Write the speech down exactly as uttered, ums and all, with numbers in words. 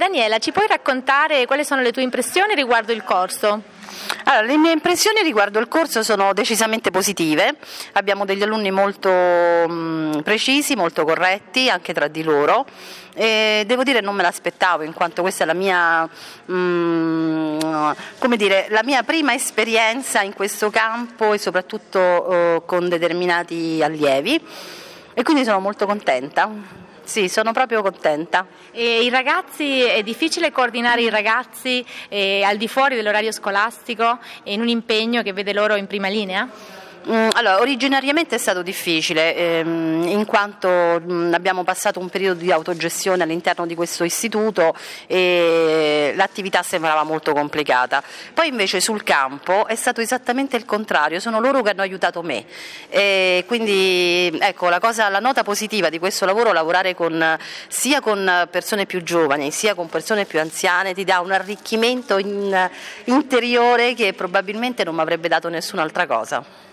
Daniela, ci puoi raccontare quali sono le tue impressioni riguardo il corso? Allora, le mie impressioni riguardo il corso sono decisamente positive, abbiamo degli alunni molto mh, precisi, molto corretti anche tra di loro e devo dire non me l'aspettavo in quanto questa è la mia, mh, come dire, la mia prima esperienza in questo campo e soprattutto eh, con determinati allievi e quindi sono molto contenta. Sì, sono proprio contenta. E i ragazzi, è difficile coordinare i ragazzi eh, al di fuori dell'orario scolastico in un impegno che vede loro in prima linea? Mm, allora, originariamente è stato difficile ehm, in quanto mh, abbiamo passato un periodo di autogestione all'interno di questo istituto e l'attività sembrava molto complicata. Poi invece sul campo è stato esattamente il contrario, sono loro che hanno aiutato me. E quindi ecco, la, cosa, la nota positiva di questo lavoro, lavorare con, sia con persone più giovani sia con persone più anziane, ti dà un arricchimento in, interiore che probabilmente non mi avrebbe dato nessun'altra cosa.